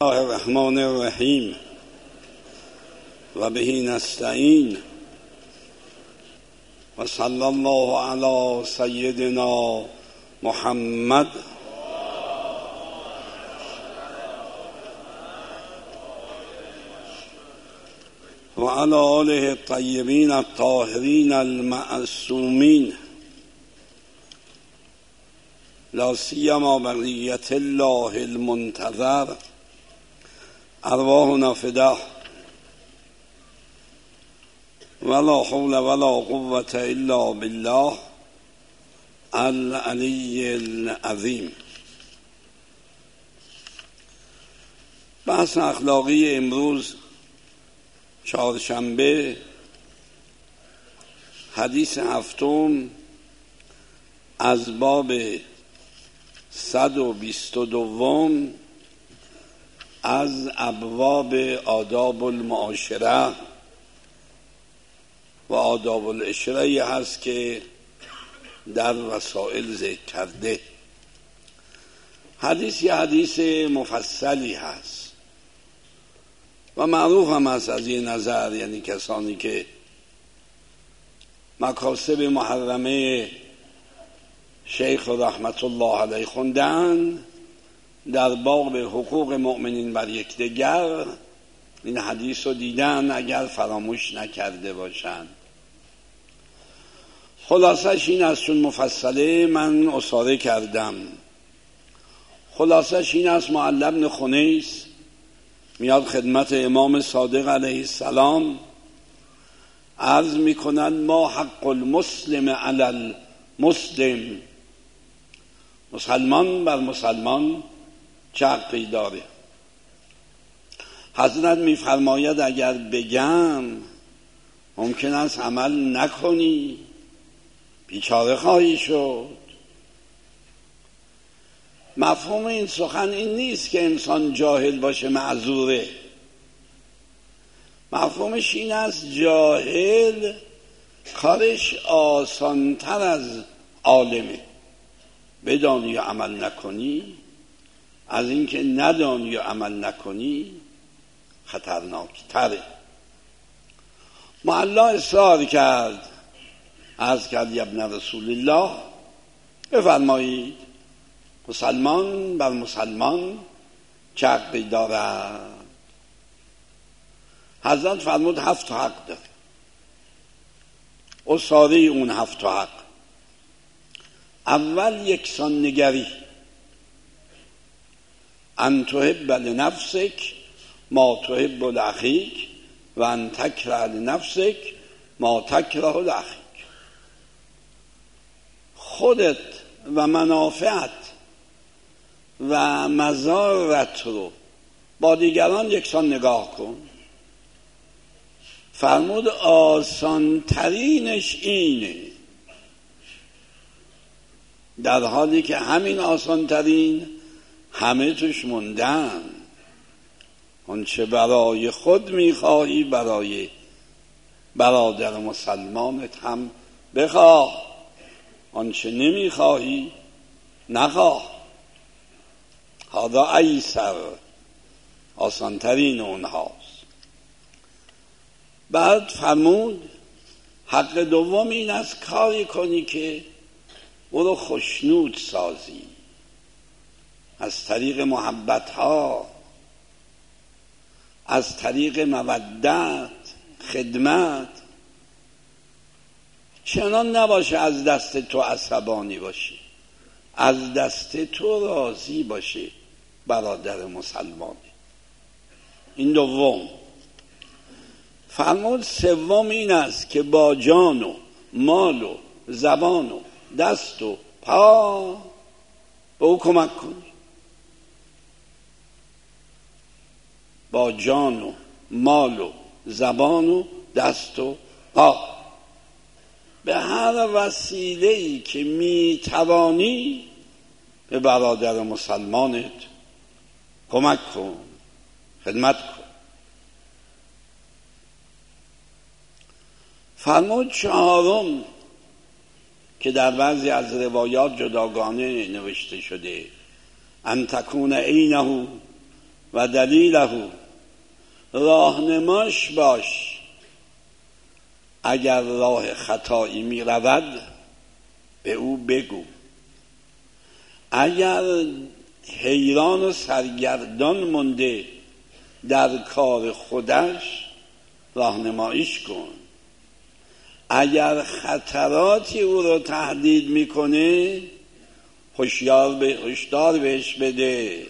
الله الرحمن الرحیم و به نستعین و صلی الله علی سیدنا محمد و علی آله الطیبین الطاهرین المعصومین لا سیما بقیة الله المنتظر ارواحنا فداه ولا حول ولا قوة الا بالله العلی العظیم. بحث اخلاقی امروز چهارشنبه، حدیث هفتم از باب 122 از ابواب آداب المعاشره و آداب العشره هست که در وسائل ذکر کرده. حدیث یه حدیث مفصلی هست و معروف هم هست از این نظر، یعنی کسانی که مکاسب محرمه شیخ رحمت الله علیه خوندن در باب حقوق مؤمنین بر یکدیگر این حدیث رو دیدن اگر فراموش نکرده باشن. خلاصش این است، چون مفصله من اصاره کردم. خلاصش این است، معلی بن خنیس میاد خدمت امام صادق علیه السلام عرض میکنند ما حق المسلم علی المسلم، مسلمان بر مسلمان چه حقی داره؟ حضرت میفرماید اگر بگم ممکن است عمل نکنی، بیچاره خواهی شد. مفهوم این سخن این نیست که انسان جاهل باشه معذوره. مفهومش این است جاهل کارش آسانتر از عالمه. بدانی و عمل نکنی از اینکه ندانی و عمل نکنی خطرناک تره. معلا اصرار کرد، عرض کرد یا ابن رسول الله بفرمایید مسلمان بر مسلمان چه حقی دارد؟ حضرت فرمود 7 حق داره. اصاره اون 7 حق: اول یکسان نگری، ان تحب لنفسک ما تحب لاخیک و ان تکره لنفسک ما تکره لاخیک. خودت و منافعت و مضارت رو با دیگران یکسان نگاه کن. فرمود آسان ترینش اینه، در حالی که همین آسان ترین همه توش موندن. آنچه برای خود میخواهی برای برادر مسلمانت هم بخواه، آنچه نمیخواهی نخواه. هذا ایسر، آسان ترین اونهاست. بعد فرمود حق دوم این است کاری کنی که او رو خوشنود سازی از طریق محبت ها، از طریق مودت، خدمت. چنان نباشه از دست تو عصبانی باشی، از دست تو راضی باشه برادر مسلمانی. این دوم. فرمود سوم این است که با جان و مال و زبان و دست و پا به او کمک کنی. با جان و مال و زبان و دست و پا به هر وسیله‌ای که میتوانی به برادر مسلمانت کمک کن، خدمت کن. فرمود چهارم که در بعضی از روایات جداگانه نوشته شده ان تکون عینه و دلیله، راهنماش باش. اگر راه خطایی می رود به او بگو. اگر حیران و سرگردان مونده در کار خودش، راهنماییش کن. اگر خطراتی او رو تهدید میکنه، هشدار بهش بده.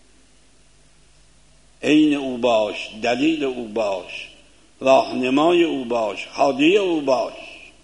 عین او باش، دلیل او باش، راهنمای او باش، هادی او باش.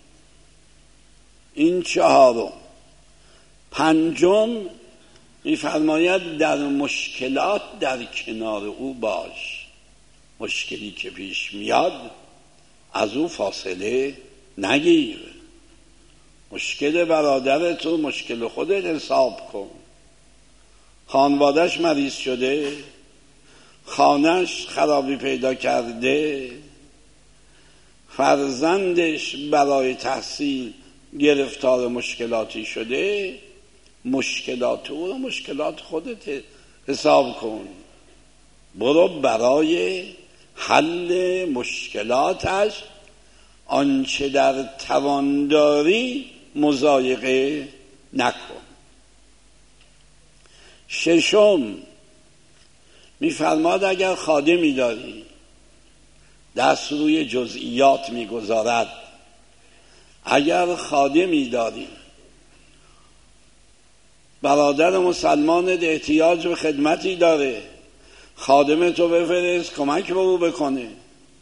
این چهارم. پنجم می‌فرماید در مشکلات در کنار او باش. مشکلی که پیش میاد از او فاصله نگیر. مشکل برادرت و مشکل خودت حساب کن. خانوادش مریض شده، خانش خرابی پیدا کرده، فرزندش برای تحصیل گرفتار مشکلاتی شده، مشکلات او رو مشکلات خودت حساب کن. برو برای حل مشکلاتش آنچه در توان داری مضایقه نکن. ششم می‌فرماد اگر خادمی داری دست روی جزئیات می‌گذارد، اگر خادمی داری برادر مسلمان احتیاج به خدمتی داره، خادم تو بفرست کمک به او بکنه.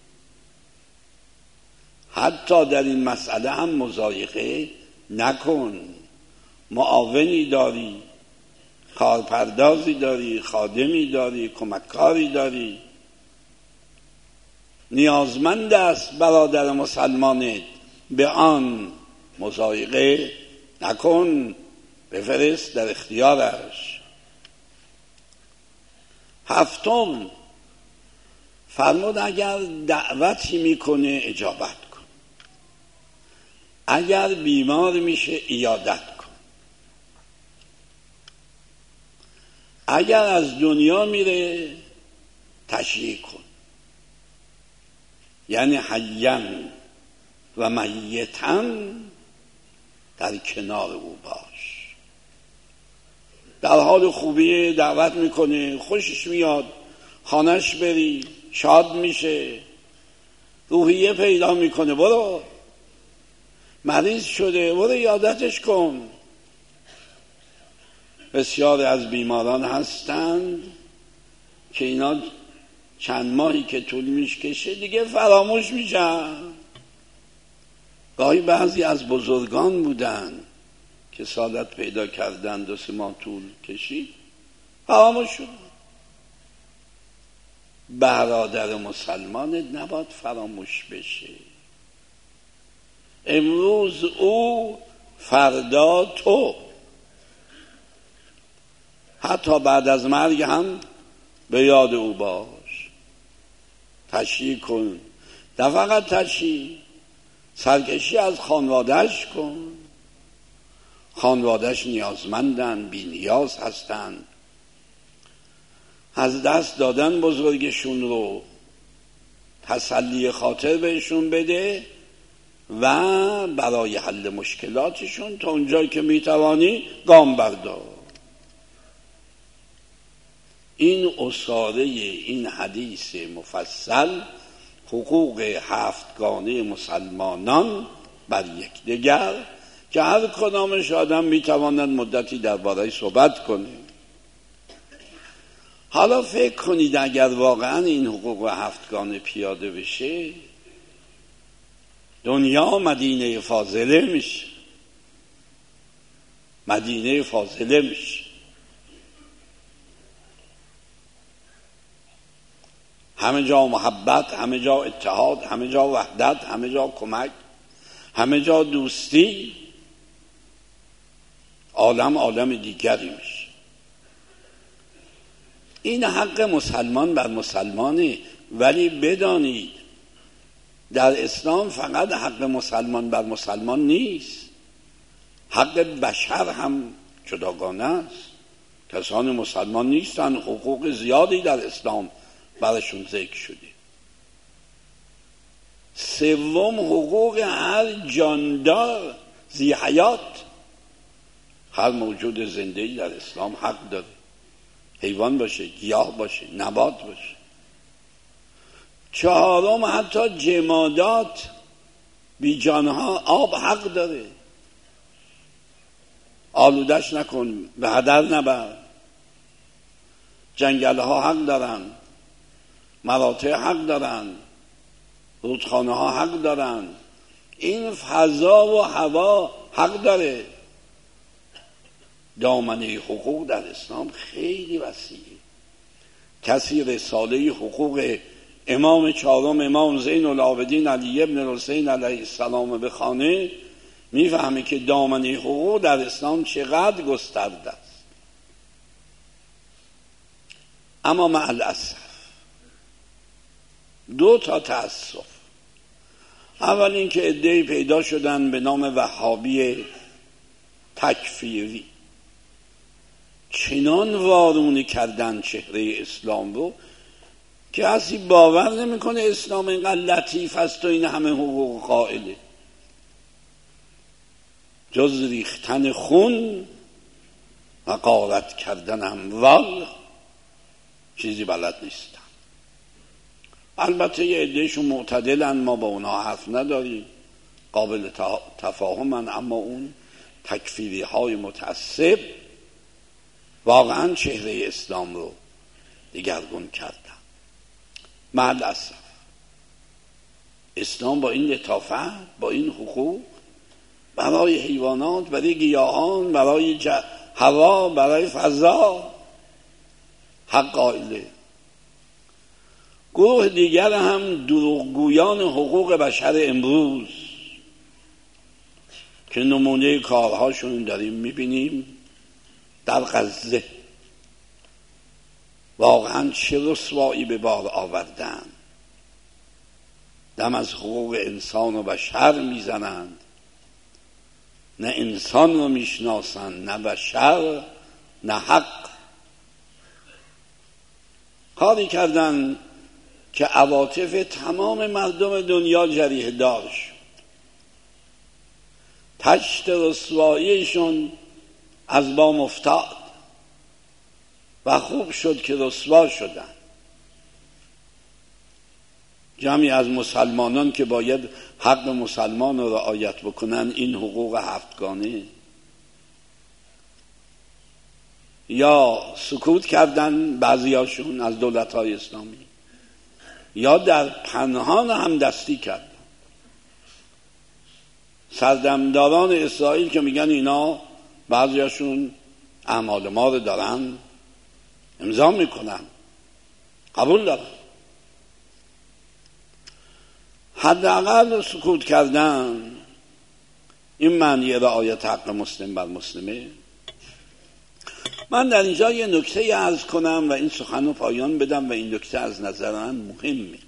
حتی در این مسئله هم مضایقه نکن. معاونی داری، کارپردازی داری، خادمی داری، کمککاری داری، نیازمند است برادر مسلمانت، به آن مضایقه نکن، بفرست در اختیارش. هفتم فرمود اگر دعوتی میکنه اجابت کن. اگر بیمار میشه عیادت کن. اگر از دنیا میره تشییع کن. یعنی حیاً و میتاً در کنار او باش. در حال خوبی دعوت میکنه، خوشش میاد، خانش بری، شاد میشه، روحیه پیدا میکنه، برو. مریض شده، برو عیادتش کن. بسیار از بیماران هستند که اینا چند ماهی که طول میکشه دیگه فراموش میشن. گاهی بعضی از بزرگان بودن که سعادت پیدا کردن، 2-3 ماه طول کشید فراموش شد. برادر مسلمان نباید فراموش بشه. امروز او، فردا تو. حتی بعد از مرگ هم به یاد او باش. تشییع کن. نه فقط تشییع، سرکشی از خانوادهش کن. خانوادهش نیازمندن، بی نیاز هستن، از دست دادن بزرگشون رو. تسلی خاطر بهشون بده و برای حل مشکلاتشون تا اونجایی که میتوانی گام بردار. این اساره این حدیث مفصل حقوق 7گانه مسلمانان بر یکدیگر که هر کدامش آدم میتواند مدتی درباره صحبت کنه. حالا فکر کنید اگر واقعا این حقوق 7گانه پیاده بشه، دنیا مدینه فاضله میشه. مدینه فاضله میشه. همه جا محبت، همه جا اتحاد، همه جا وحدت، همه جا کمک، همه جا دوستی. عالم دیگری میشه. این حق مسلمان بر مسلمانه. ولی بدانید در اسلام فقط حق مسلمان بر مسلمان نیست، حق بشر هم جداگانه است. کسان مسلمان نیستن، حقوق زیادی در اسلام برشون ذکر شده. سوم، حقوق هر جاندار ذی حیات، هر موجود زنده‌ای در اسلام حق داره، حیوان باشه، گیاه باشه، نبات باشه. چهارم، حتی جمادات بی جانها آب حق داره، آلودش نکن، به هدر نبر. جنگل ها حق دارن، مراتع حق دارن، رودخانه ها حق دارن، این فضا و هوا حق داره. دامنه حقوق در اسلام خیلی وسیعه. کسی رساله حقوق امام چهارم، امام زین العابدین علی ابن الحسین علیه السلام بخونه، میفهمه که دامنه حقوق در اسلام چقدر گسترده است. اما مع الاسف دو تا تأسف. اول این که عده‌ای پیدا شدن به نام وهابی تکفیری، چنان وارونه کردن چهره اسلام رو که کسی باور نمیکنه اسلام اینقدر لطیف است و این همه حقوق قائله. جز ریختن خون و غارت کردن اموال چیزی بلد نیستن. البته یه عدهشون معتدلن، ما با اونها حرف نداریم، قابل تفاهمن، اما اون تکفیری های متعصب واقعا چهره اسلام رو دگرگون کردن. مع الاسف اسلام با این لطافت، با این حقوق برای حیوانات، برای گیاهان، برای هوا، برای فضا حق قائله. گروه دیگر هم دروغگویان حقوق بشر امروز که نمونه کارهاشون داریم میبینیم در غزه، واقعا چه رسوایی به بار آوردن. دم از حقوق انسان و بشر میزنند، نه انسان رو میشناسند، نه بشر، نه حق. کاری کردن که عواطف تمام مردم دنیا جریحه دار شد. تشت رسواییشون از بام افتاد و خوب شد که رسوا شدن. جمعی از مسلمانان که باید حق مسلمان رو رعایت بکنن، این حقوق هفتگانه، یا سکوت کردن بعضیاشون از دولت‌های اسلامی، یا در پنهان هم دستی کردن. سردمداران اسرائیل که میگن اینا بعضیاشون اعمال ما رو دارن امضا میکنن، قبول دارن، حداقل سکوت کردن. این معنی رعایت حق مسلم بر مسلمه. من در اینجا یه نکته عرض کنم و این سخن رو پایان بدم و این نکته از نظر من مهمه.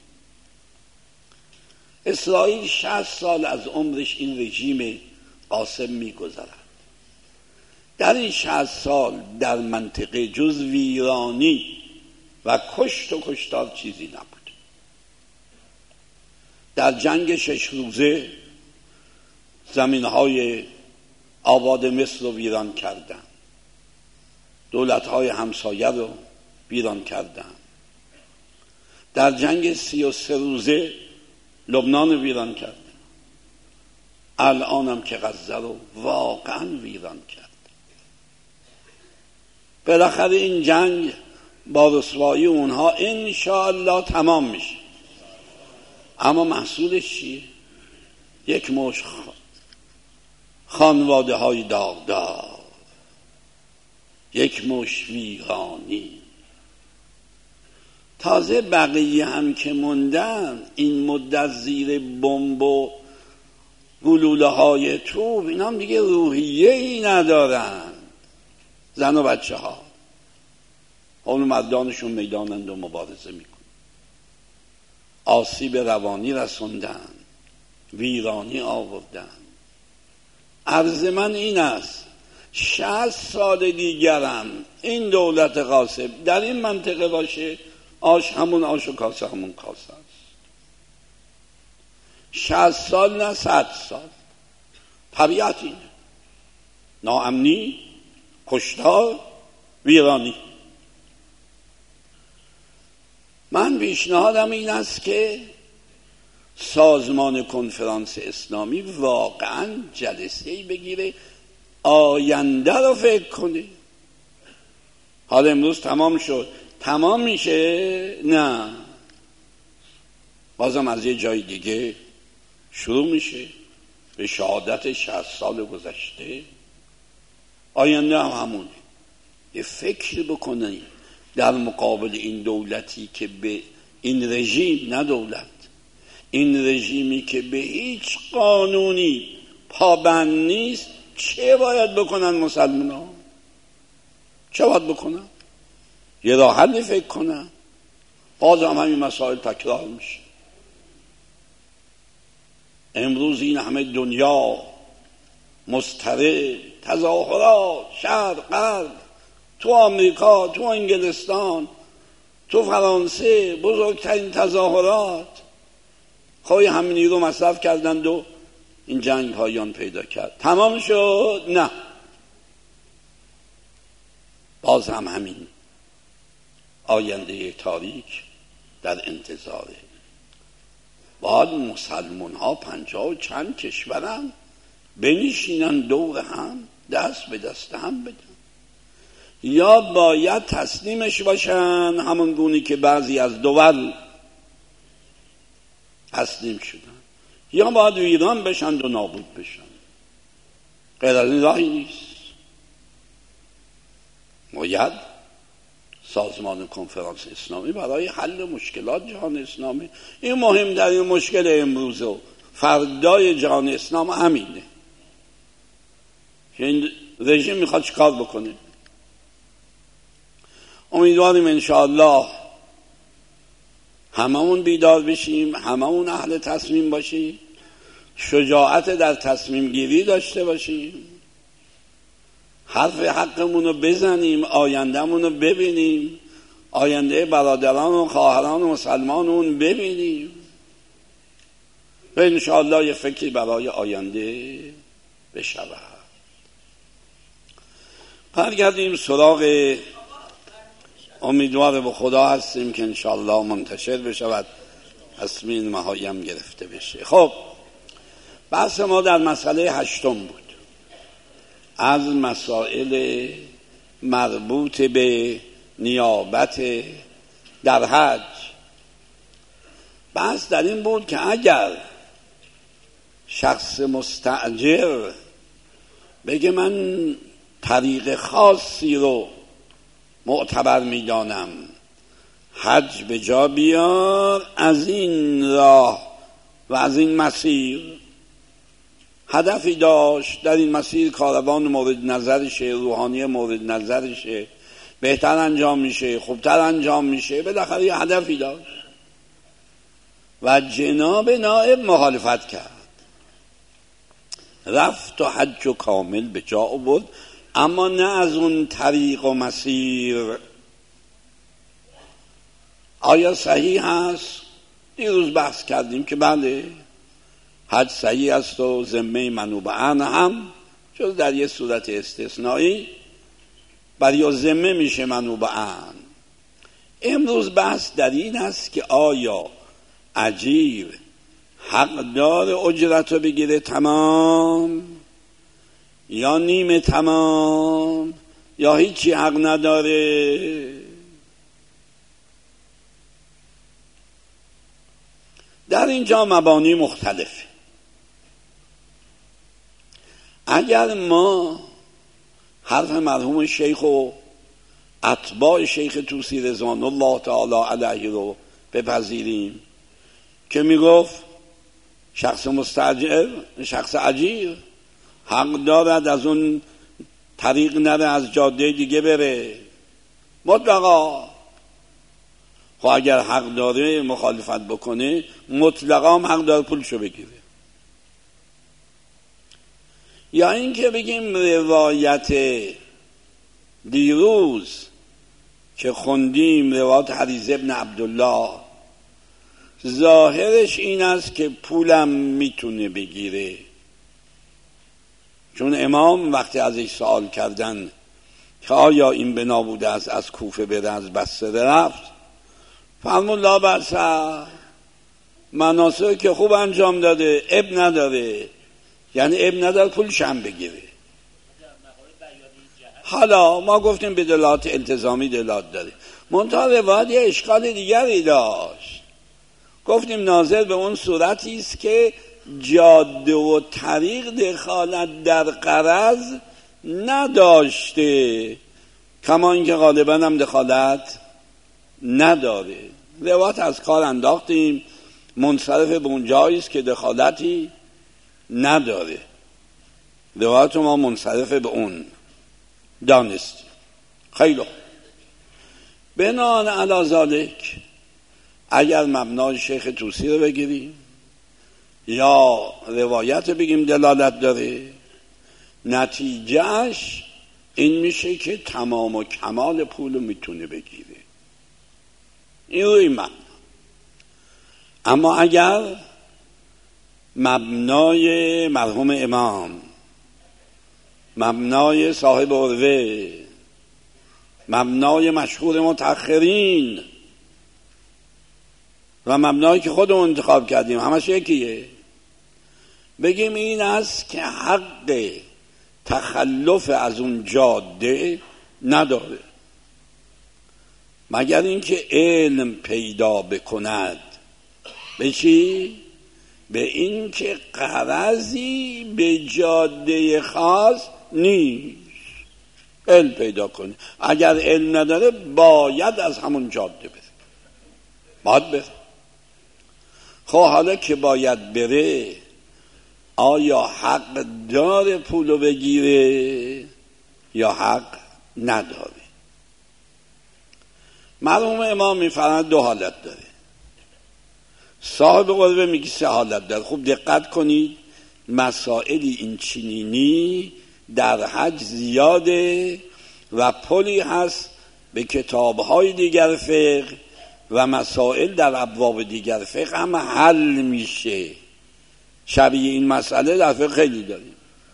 اسرائیل 60 سال از عمرش این رژیم قاسم میگذرد. در این 60 سال در منطقه جز ویرانی و کشت و کشتار چیزی نبود. در جنگ 6 روزه زمینهای آباد مصر رو ویران کردن، دولت‌های همسایه رو ویران کردن. در جنگ 33 روزه لبنان رو ویران کردن. الان هم که غزه رو واقعا ویران کرد. بالاخره این جنگ با رسوایی اونها انشاءالله تمام میشه. اما محصولش چیه؟ یک مشت خانواده های داغدار، یک مشت ویرانی. تازه بقیه هم که موندن این مدت زیر بمب و گلوله های توپ، اینا هم دیگه روحیه ای ندارن. زن و بچه ها اون مردانشون میدانند و مبارزه میکن. آسیب روانی رسوندن، ویرانی آوردن. عرض من این است 60 سال دیگرم این دولت غاصب در این منطقه باشه، آش همون آش و کاسه همون کاسه است. 60 سال نه 100 سال. طبیعت اینه، ناامنی، کشتار، ویرانی. من پیشنهادم این است که سازمان کنفرانس اسلامی واقعا جلسه‌ای بگیره، آینده رو فکر کنه. حالا امروز تمام شد، تمام میشه؟ نه، بازم از یه جای دیگه شروع میشه به شهادت 60 سال گذشته. آینده هم همونه. یه فکر بکنید در مقابل این دولتی که به این رژیم، نه دولت، این رژیمی که به هیچ قانونی پابند نیست، چه باید بکنن مسلمان؟ چه باید بکنن؟ یه راه حلی فکر کنن. باز هم همین مسائل تکرار میشه. امروز این همه دنیا مضطرب، تظاهرات، شرق غرب، تو آمریکا، تو انگلستان، تو فرانسه بزرگترین تظاهرات، خواهی همین نیرو مصرف کردند و این جنگ پایان پیدا کرد. تمام شد؟ نه، باز هم همین آینده تاریک در انتظاره. باید مسلمان ها 50 و چند کشورن بنشینن دور هم، دست به دست هم بدن، یا باید تسلیمش باشن همون گونه که بعضی از دول تسلیم شدن، یا باید ویران بشن و نابود بشن. غیر از این راهی نیست. باید سازمان کنفرانس اسلامی برای حل مشکلات جهان اسلامی، این مهمترین مشکل امروز و فردای جهان اسلام همینه که این رژیم میخواد چیکار بکنه. امیدواریم انشاءالله هممون بیدار بشیم، هممون اهل تصمیم باشیم، شجاعت در تصمیم گیری داشته باشیم، حرف حقمون رو بزنیم، آیندهمون رو ببینیم، آینده برادران و خواهران و مسلمانون ببینیم و انشاءالله یه فکری برای آینده بشود. برگردیم سراغ، امیدوار به خدا هستیم که انشاءالله منتشر بشود، تصمیم مهایم گرفته بشه. خب بحث ما در مسئله 8 بود از مسائل مربوط به نیابت در حج. بحث در این بود که اگر شخص مستأجر بگه من طریق خاصی رو معتبر میدانم، حج به جا بیار، از این راه و از این مسیر هدفی داشت، در این مسیر کاروان مورد نظرشه، روحانی مورد نظرشه، بهتر انجام میشه، خوبتر انجام میشه، بالاخره یه هدفی داشت و جناب نائب مخالفت کرد، رفت و حج و کامل به جا آورد، اما نه از اون طریق و مسیر. آیا صحیح هست؟ دیروز بحث کردیم که بله، حج صحیح است و ذمه منوب عنه هم جز در یه صورت استثنایی برای ذمه میشه منوب عنه. امروز بحث در این است که آیا اجیر حق داره اجرت رو بگیره تمام یا نیمه تمام یا هیچی حق نداره؟ در اینجا مبانی مختلفه. اگر ما حرف مرحوم شیخ و اتباع شیخ طوسی رضوان الله تعالی علیه رو بپذیریم که میگفت شخص مستاجر، شخص اجیر حق دارد از اون طریق نره، از جاده دیگه بره مطلقا. خب اگر حق داره مخالفت بکنه، مطلقا هم حق داره پولشو بگیره. یا این که بگیم روایت دیروز که خوندیم، روایت حریز ابن عبدالله، ظاهرش این است که پولم میتونه بگیره، چون امام وقتی ازش سوال کردن که آیا این بنا بوده است از کوفه بره، از بصره رفت، فرمود لا بأس، مناسک که خوب انجام داده، اب نداره، یعنی اب نداره پولش هم بگیره. حالا ما گفتیم به دلالت التزامی دلالت داره، منتها روایت یه اشکال دیگری داشت. گفتیم ناظر به اون صورتی است که جاده و طریق دخالت در قرض نداشته، کما اینکه غالبا هم دخالت نداره. روایت از کار انداختیم، منصرف به اون جایی است که دخالتی نداره، روایت ما منصرف به اون دانستیم. خیلی بناء علی ذالک اگر مبنای شیخ طوسی رو بگیریم یا روایت بگیم دلالت داره، نتیجهش این میشه که تمام و کمال پول رو میتونه بگیره، این روی من. اما اگر مبنای مرحوم امام، مبنای صاحب عروه، مبنای مشهور متأخرین و مبنایی که خودمون انتخاب کردیم همش یکیه، بگیم این است که حق تخلف از اون جاده نداره مگر اینکه علم پیدا بکند. به چی؟ به این که قرضی به جاده خاص نیست، علم پیدا کنه. اگر علم نداره باید از همون جاده بره، باید بره. خب حالا که باید بره، آیا حق داره پولو بگیره یا حق نداره؟ مرحوم امام میفرماید دو حالت داره. صاحب قربه میگه سه حالت داره. خوب دقت کنید، مسائلی این چنینی در حج زیاده و پلی هست به کتاب‌های دیگر فقه و مسائل در ابواب دیگر فقه هم حل میشه. شبیه این مسئله در فقه خیلی داریم.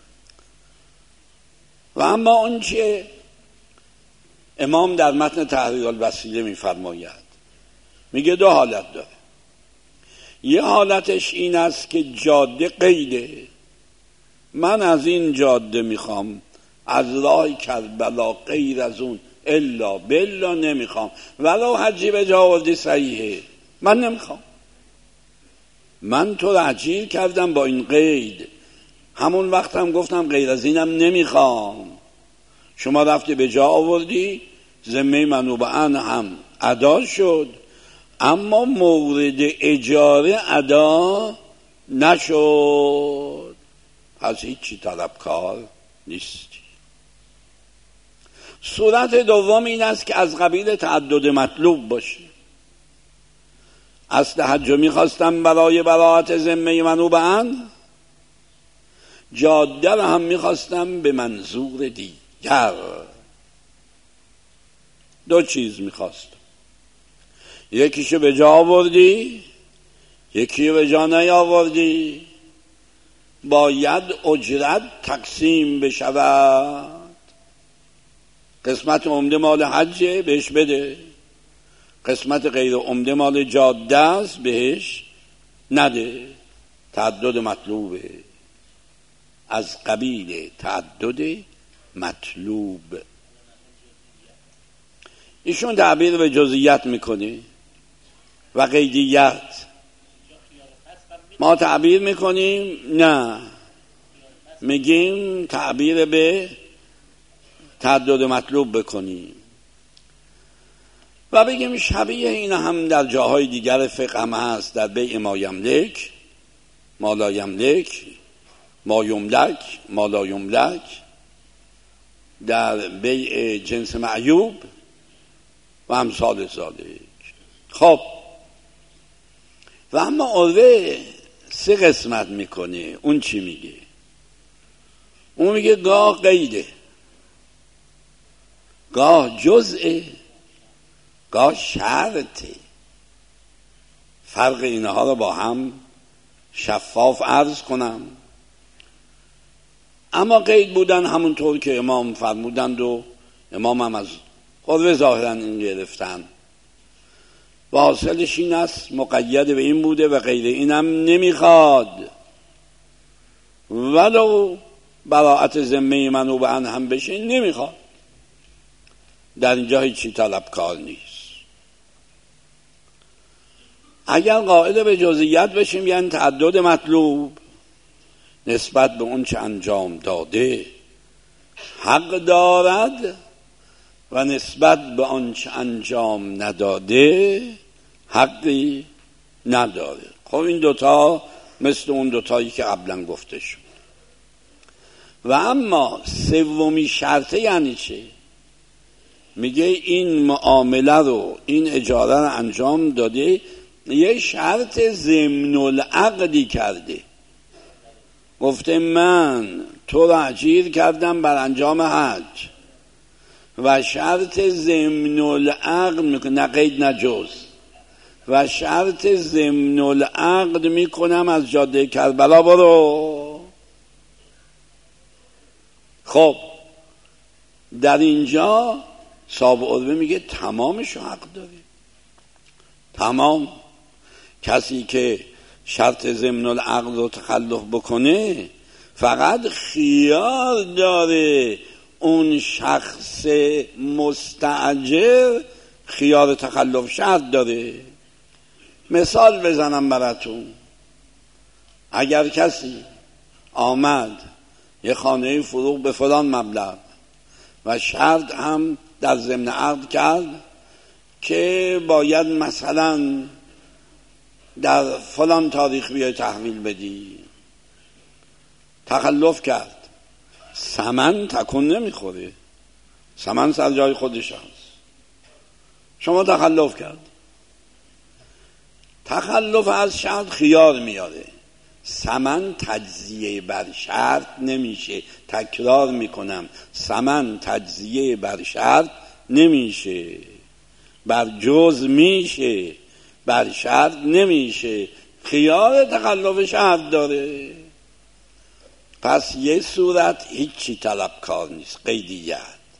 و اما اون چه امام در متن تحریر الوسیله میفرماید، میگه دو حالت داره. یه حالتش این است که جاده قیده، من از این جاده میخوام، از راه کربلا غیر از اون الا بلا نمیخوام، ولو حجی به جا آوردی صحیحه، من نمیخوام، من تو رو اجیر کردم با این قید، همون وقت هم گفتم غیر از اینم نمیخوام، شما رفتی به جا آوردی، ذمه منوبعن هم ادا شد، اما مورد اجاره ادا نشد، پس هیچی طلبکار نیستی. صورت دوم این است که از قبیل تعدد مطلوب باشه. اصل حج میخواستم برای براءت ذمه منوبعن، جاده رو هم میخواستم به منظور دیگر. دو چیز میخواستم، یکیشو به جا آوردی، یکی به جا نیاوردی، باید اجرت تقسیم بشود. قسمت عمده مال حجه بهش بده، قسمت غیر عمده مال جاده است بهش نده. تعدد مطلوبه، از قبیل تعدد مطلوب. ایشون تعبیر به جزئیات میکنه و قیدیت، ما تعبیر میکنیم نه، میگیم تعبیر به تعدد مطلوب بکنیم و بگیم شبیه این هم در جاهای دیگر فقه هم هست، در بیع ما یملک، ما لا یملک، ما یملک، ما لا یملک، در بیع جنس معیوب و امثال ذالک. خب و اما عروه سه قسمت میکنه. اون چی میگه؟ اون میگه گاه قیده، گاه جزءه، گاه شرطه. فرق اینها رو با هم شفاف عرض کنم. اما قید بودن همونطور که امام فرمودند و امام هم از خود ظاهرا این گرفتن و حاصلش این است مقید به این بوده و غیر اینم نمیخواد، ولو براءت ذمه منو به ان هم بشه نمیخواد. در اینجا هیچی طلبکار نیست. اگر قائل به جزئیات بشیم یعنی تعدد مطلوب نسبت به اون چه انجام داده حق دارد و نسبت به آن چه انجام نداده حقی نداره. خب این دوتا مثل اون دوتایی که قبلا گفته شد. و اما سومی شرطه یعنی چه؟ میگه این معامله رو، این اجاره رو انجام داده، یه شرط ضمن العقدی کرده. گفته من تو رو اجیر کردم بر انجام حج و شرط ضمن العقد میکنم، نه قید نه جز، و شرط ضمن العقد میکنم از جاده کربلا برو. خب در اینجا صاحب عربه میگه تمامشو حق داری. تمام. کسی که شرط ضمن العقد رو تخلف بکنه فقط خیار داره اون شخص مستأجر خیار تخلف شرط داره. مثال بزنم براتون. اگر کسی آمد یه خانه فروخت به فلان مبلغ و شرط هم در ضمن عقد کرد که باید مثلا در فلان تاریخ بیای تحویل بدی، تخلف کرد، ثمن تکون نمیخوره، ثمن سر جای خودش هست، شما تخلف کرد. تخلف از شرط خیار میاره، ثمن تجزیه بر شرط نمیشه. تکرار میکنم، ثمن تجزیه بر شرط نمیشه، بر جز میشه، بر شرط نمیشه. خیار تخلف شرط داره. پس یه صورت هیچی طلبکار نیست، قیدیت.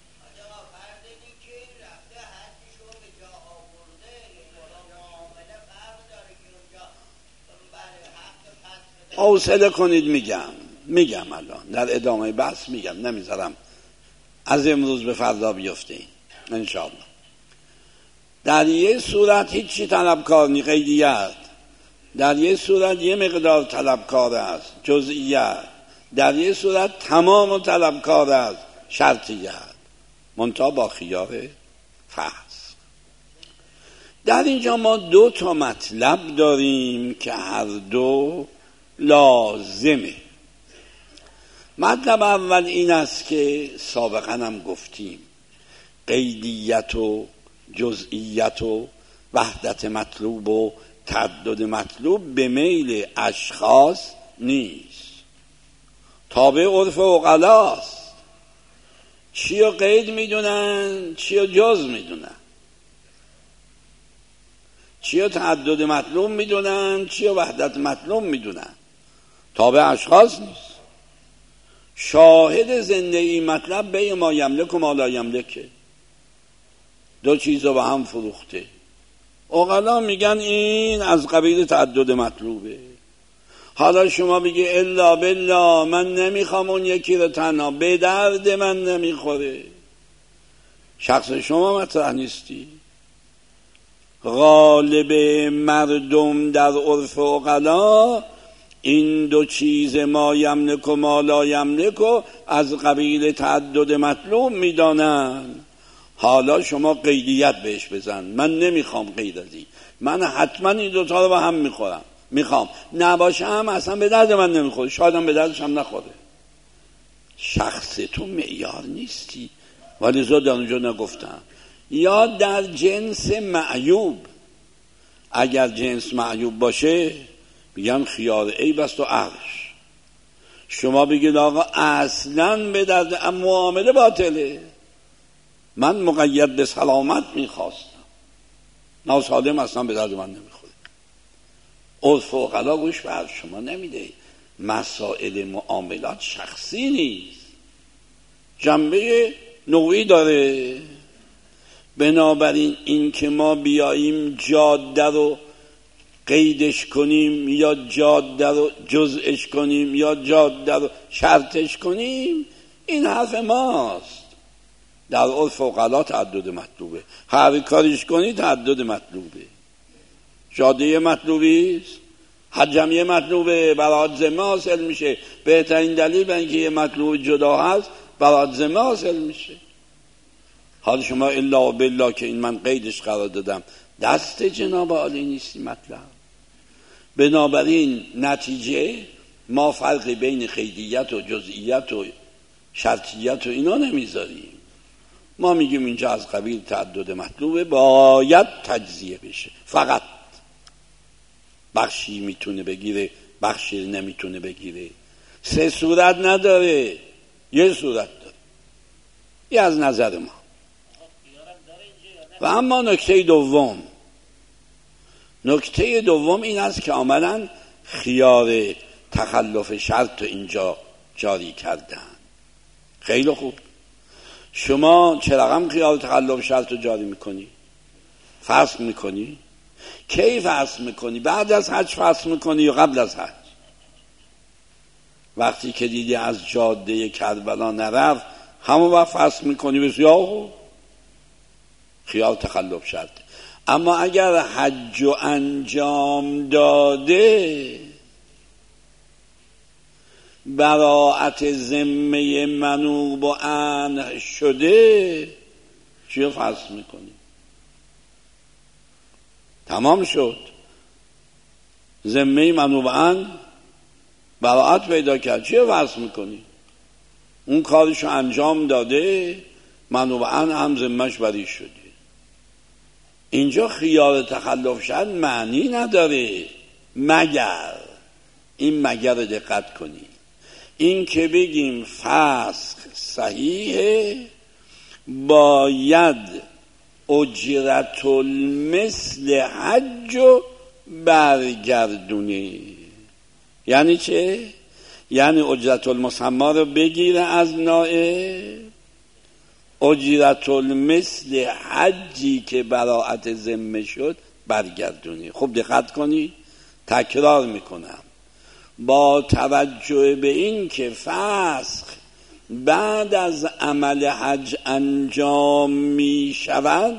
حوصله کنید میگم الان در ادامه بحث میگم، نمیذارم از امروز به فردا بیفته این انشاءالله. در یه صورت هیچی طلبکار نی، قیدیت. در یه صورت یه مقدار طلبکار است، جزئیت. در یه صورت تمام طلبکار است، شرطیت، منتها با خیار فحص. در اینجا ما دو تا مطلب داریم که هر دو لازمه. مطلب اول این است که سابقا هم گفتیم قیدیت و جزئیت و وحدت مطلوب و تعدد مطلوب به میل اشخاص نیست، تابع عرف عقلاست. چی رو قید میدونن، چی رو جز میدونن، چی رو تعدد مطلوب میدونن، چی رو وحدت مطلوب میدونن، تابع اشخاص نیست. شاهد زنده این مطلب به ما یملک و ما لا یملکه، دو چیز رو با هم فروخته. عقلا میگن این از قبیل تعدد مطلوبه. حالا شما بگی الا بالله من نمیخوام اون یکی رو تنها، به درد من نمیخوره، شخص شما مطرح نیستی. غالب مردم در عرف عقلا این دو چیز ما یملک و ما لا یملک و از قبیل تعدد مطلوب میدانن. حالا شما قیدیت بهش بزن، من نمیخوام قید ازی، من حتما این دوتا رو با هم میخوام، نباشم اصلا به درد من نمیخوره، شایدم به دردش هم نخوره. شخص تو معیار نیستی، ولی زود در اونجا نگفتم. یا در جنس معیوب، اگر جنس معیوب باشه میگن خیار عیب است و عقلش. شما بگید آقا اصلا به درد معامله باطله، من مقید به سلامت میخواستم، ناسالم اصلا به درد من نمیخوره. عرف عقلا گوش به حرف شما نمیده. مسائل معاملات شخصی نیست، جنبه نوعی داره. بنابراین این که ما بیاییم جاده رو قیدش کنیم یا جاده رو جزءش کنیم یا جاده رو شرطش کنیم، این حرف ماست. در عرف عقلا تعدد مطلوبه، هر کاریش کنی تعدد مطلوبه. جاده مطلوبی است، حجمیه مطلوبه، برات ذمه حاصل میشه. بهترین دلیل به اینکه یه مطلوب جدا هست برات ذمه حاصل میشه. حال شما الا بالله که این من قیدش قرار دادم، دست جناب عالی نیستی مطلب. بنابراین نتیجه ما فرقی بین قیدیت و جزئیت و شرطیت و اینا نمیذاریم. ما میگیم اینجا از قبیل تعدد مطلوبه، باید تجزیه بشه. فقط بخشی میتونه بگیره، بخشی نمیتونه بگیره. سه صورت نداره، یه صورت داره. یه از نظر ما. و اما نکته دوم این است که آمدن خیار تخلف شرط اینجا جاری کردن. خیلی خوب. شما چه رقم خیار تخلف شرط رو جاری میکنی؟ فصل میکنی؟ کی فصل میکنی؟ بعد از حج فصل میکنی یا قبل از حج؟ وقتی که دیدی از جاده کربلا نرفت همون وقت فصل میکنی. بسیار خوب، خیال تخلف شرط. اما اگر حج و انجام داده، براءت ذمه منوب و عنه شده، چیو فصل میکنی؟ تمام شد. ذمه منوب عنه براءت پیدا کرد، چیو فصل میکنی؟ اون کارشو انجام داده، منوب عنه هم ذمهش بری شده. اینجا خیال تخلف شد معنی نداره، مگر دقت کنی، این که بگیم فسخ صحیحه، باید اجرت المثل حج و برگردونی. یعنی چه؟ یعنی اجرت المسمى رو بگیره از نائب، اجرت المثل حجی که براءت ذمه شد برگردونی. خوب دقت کنی، تکرار میکنم. با توجه به این که فسخ بعد از عمل حج انجام می شود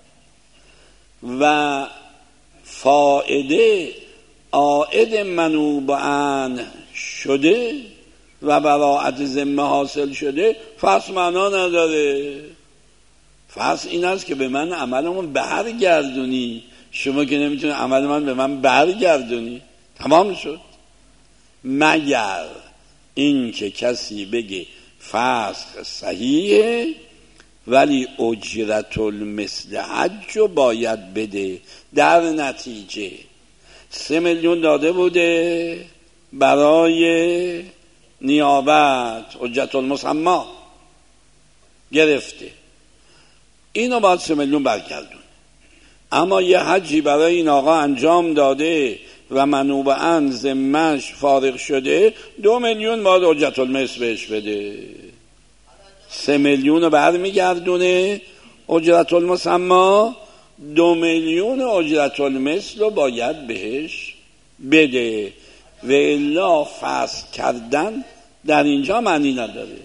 و فائده عائد منوب عنه شده و براءت ذمه حاصل شده، فصل معنا نداره. فصل این است که به من عملمون برگردونی. شما که نمیتونی عمل من به من برگردونی. تمام شد. مگر این که کسی بگه فسخ صحیحه ولی اجرت المثل حج رو باید بده. در نتیجه 3 میلیون داده بوده برای نیابت، حجت المسمى گرفته، اینو باید 3 میلیون برگردون. اما یه حجی برای این آقا انجام داده و منوب عنه ذمه‌اش فارغ شده، 2 میلیون باید حجت المثل بهش بده. 3 میلیون رو برمیگردونه اجرت المسمى، 2 میلیون اجرت المثل رو باید بهش بده. و الا فسخ کردن در اینجا معنی نداره.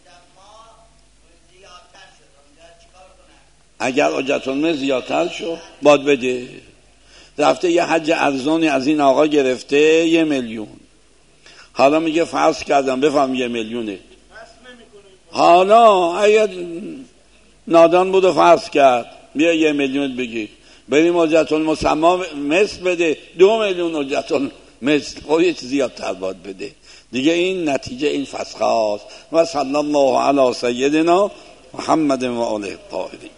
اگر اجرت المثل زیادتر شد باید بده. رفته یه حج ارزانی از این آقا گرفته 1 میلیون، حالا میگه فسخ کردم، بفهم 1 میلیونه. حالا اگر نادان بود و فسخ کرد، بیا 1 میلیون بگی، بریم اجرت المسمى مثل بده، 2 میلیون اجرت المثل، خب یه چیز زیادتر باید بده دیگه. این نتیجه این فسخ هاست. و صلی الله علی سیدنا محمد و آله الطاهرین.